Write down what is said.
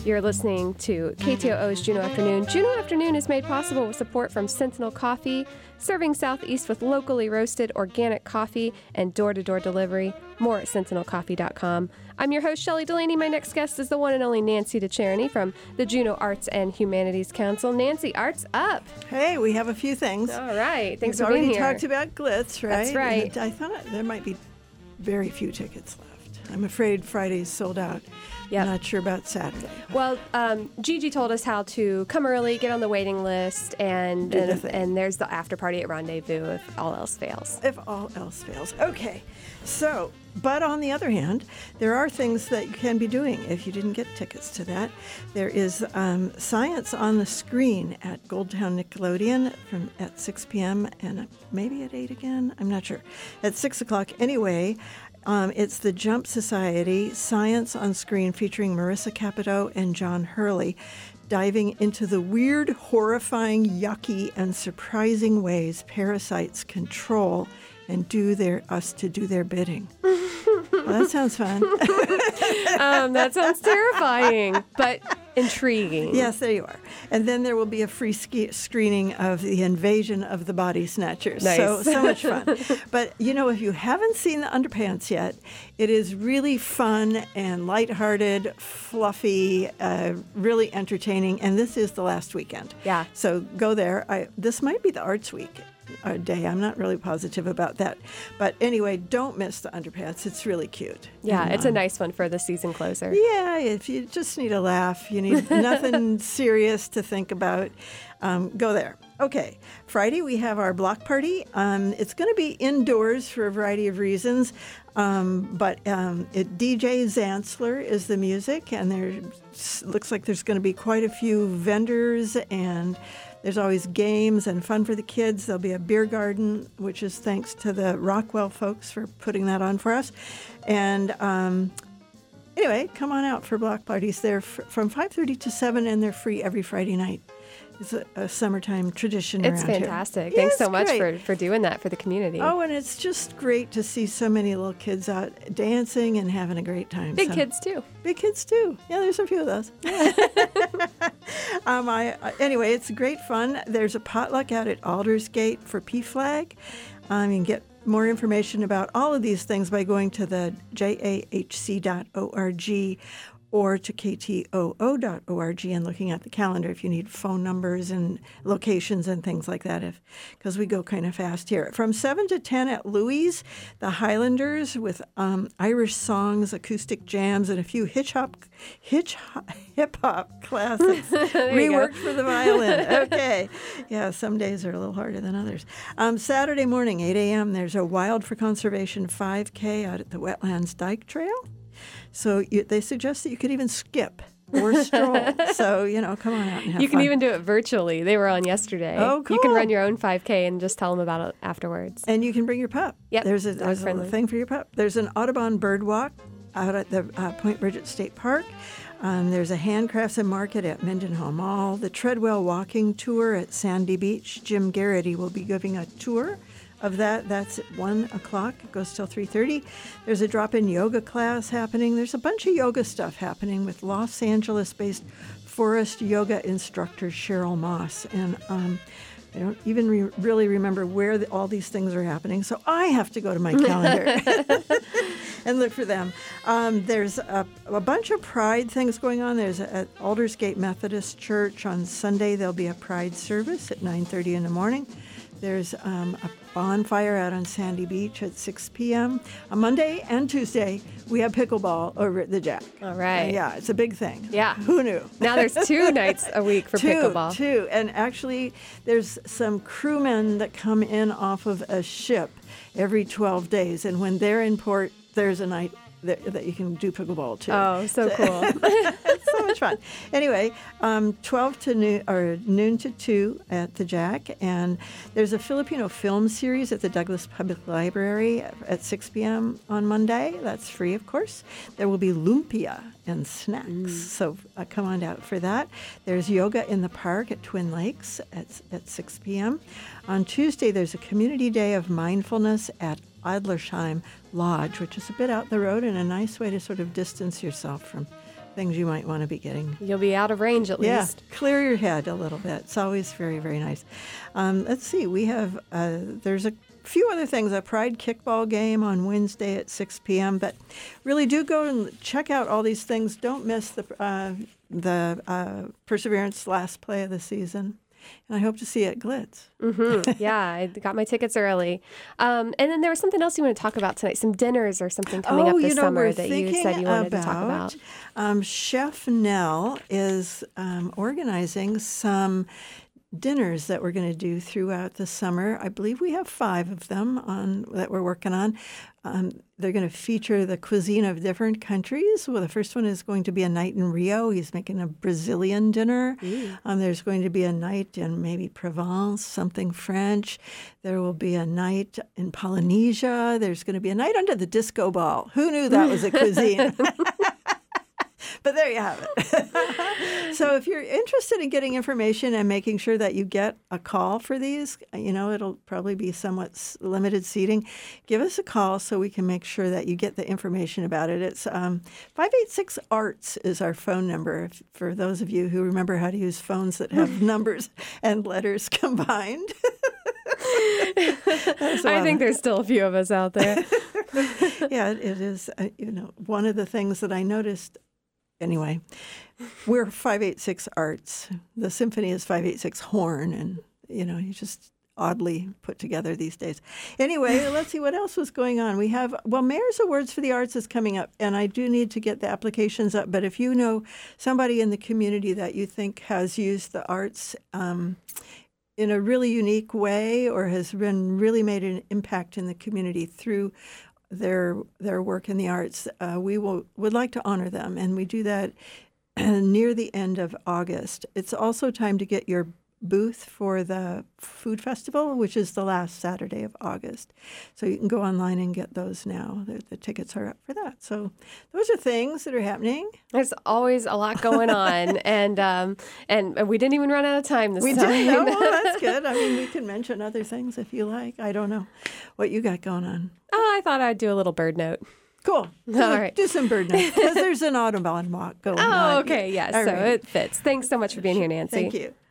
You're listening to KTOO's Juneau Afternoon. Juneau Afternoon is made possible with support from Sentinel Coffee, serving Southeast with locally roasted organic coffee and door-to-door delivery. More at sentinelcoffee.com. I'm your host, Shelley Delaney. My next guest is the one and only Nancy DeCharney from the Juneau Arts and Humanities Council. Nancy, Arts Up. Hey, we have a few things. All right. Thanks for being here. We've already talked about Glitz, right? That's right. And I thought there might be very few tickets left. I'm afraid Friday's sold out. Yep. Not sure about Saturday. Well, Gigi told us how to come early, get on the waiting list, and there's the after party at Rendezvous if all else fails. If all else fails. Okay. So, but on the other hand, there are things that you can be doing if you didn't get tickets to that. There is Science on the Screen at Goldtown Nickelodeon at 6 p.m. and maybe at 8 again. I'm not sure. At 6 o'clock anyway. It's the Jump Society, Science on Screen, featuring Marissa Capito and John Hurley, diving into the weird, horrifying, yucky, and surprising ways parasites control and do their bidding. Well, that sounds fun. That sounds terrifying, but intriguing. Yes, there you are. And then there will be a free screening of The Invasion of the Body Snatchers. Nice. So much fun. But, if you haven't seen The Underpants yet, it is really fun and lighthearted, fluffy, really entertaining. And this is the last weekend. Yeah. So go there. This might be the Arts Week day. I'm not really positive about that. But anyway, don't miss The Underpants. It's really cute. Yeah, and, it's a nice one for the season closer. Yeah, if you just need a laugh, you need nothing serious to think about, go there. Okay, Friday we have our block party. It's going to be indoors for a variety of reasons, but DJ Zantzler is the music, and there looks like there's going to be quite a few vendors, and there's always games and fun for the kids. There'll be a beer garden, which is thanks to the Rockwell folks for putting that on for us. And anyway, come on out for block parties. They're from 5:30 to 7, and they're free every Friday night. It's a summertime tradition around here. It's fantastic. Yeah, Thanks so much for doing that for the community. Oh, and it's just great to see so many little kids out dancing and having a great time. Big kids, too. Big kids, too. Yeah, there's a few of those. Anyway, it's great fun. There's a potluck out at Aldersgate for PFLAG. You can get more information about all of these things by going to the jahc.org or to ktoo.org and looking at the calendar if you need phone numbers and locations and things like that, because we go kind of fast here. From 7 to 10 at Louie's, the Highlanders with Irish songs, acoustic jams, and a few hip-hop classics reworked for the violin. Okay. Yeah, some days are a little harder than others. Saturday morning, 8 a.m., there's a Wild for Conservation 5K out at the Wetlands Dyke Trail. So they suggest that you could even skip or stroll. So, come on out and have You can fun. even do it virtually. They were on yesterday. Oh, cool. You can run your own 5K and just tell them about it afterwards. And you can bring your pup. Yep. There's a thing for your pup. There's an Audubon bird walk out at the Point Bridget State Park. There's a handcrafts and market at Mendenhall Mall. The Treadwell walking tour at Sandy Beach. Jim Garrity will be giving a tour of that. That's at 1 o'clock. It goes till 3:30. There's a drop-in yoga class happening. There's a bunch of yoga stuff happening with Los Angeles-based forest yoga instructor Cheryl Moss. And I don't even really remember where all these things are happening, so I have to go to my calendar and look for them. There's a bunch of Pride things going on. There's at Aldersgate Methodist Church on Sunday. There'll be a Pride service at 9:30 in the morning. There's a bonfire out on Sandy Beach at 6 p.m. On Monday and Tuesday, we have pickleball over at the Jack. All right. Yeah, it's a big thing. Yeah. Who knew? Now there's 2 nights a week for pickleball. Two. And actually, there's some crewmen that come in off of a ship every 12 days. And when they're in port, there's a night that you can do pickleball too. Oh, so cool. It's so much fun. Anyway, 12 to noon, or noon to 2 at the Jack, and there's a Filipino film series at the Douglas Public Library at 6 p.m. on Monday. That's free, of course. There will be lumpia and snacks, so come on out for that. There's yoga in the park at Twin Lakes at 6 p.m. On Tuesday, there's a community day of mindfulness at Adlersheim Lodge, which is a bit out the road and a nice way to sort of distance yourself from things you might want to be getting. You'll be out of range at least. Clear your head a little bit. It's always very, very nice. Let's see. We have, there's a few other things, a Pride kickball game on Wednesday at 6 p.m., but really do go and check out all these things. Don't miss the Perseverance last play of the season. And I hope to see you at Glitz. Yeah, I got my tickets early. And then there was something else you want to talk about tonight, some dinners or something coming up this summer that you said you wanted to talk about. Chef Nell is organizing some dinners that we're going to do throughout the summer. I believe we have 5 of them that we're working on. They're going to feature the cuisine of different countries. Well, the first one is going to be a night in Rio. He's making a Brazilian dinner. There's going to be a night in maybe Provence, something French. There will be a night in Polynesia. There's going to be a night under the disco ball. Who knew that was a cuisine? But there you have it. So if you're interested in getting information and making sure that you get a call for these, it'll probably be somewhat limited seating. Give us a call so we can make sure that you get the information about it. It's 586-ARTS is our phone number for those of you who remember how to use phones that have numbers and letters combined. I think there's still a few of us out there. Yeah, it is. One of the things that I noticed. Anyway, we're 586-ARTS. The symphony is 586 horn, and, you just oddly put together these days. Anyway, let's see what else was going on. We have, Mayor's Awards for the Arts is coming up, and I do need to get the applications up. But if you know somebody in the community that you think has used the arts in a really unique way or has really made an impact in the community through their work in the arts, we would like to honor them, and we do that near the end of August. It's also time to get your booth for the food festival, which is the last Saturday of August. So you can go online and get those now. The tickets are up for that. So those are things that are happening. There's always a lot going on, and we didn't even run out of time this time. We didn't. Well, that's good. I mean, we can mention other things if you like. I don't know what you got going on. Oh, I thought I'd do a little bird note. Cool. All right. Do some bird notes because there's an Audubon walk going on. Oh, okay. Yeah. So it fits. Thanks so much for being here, Nancy. Thank you.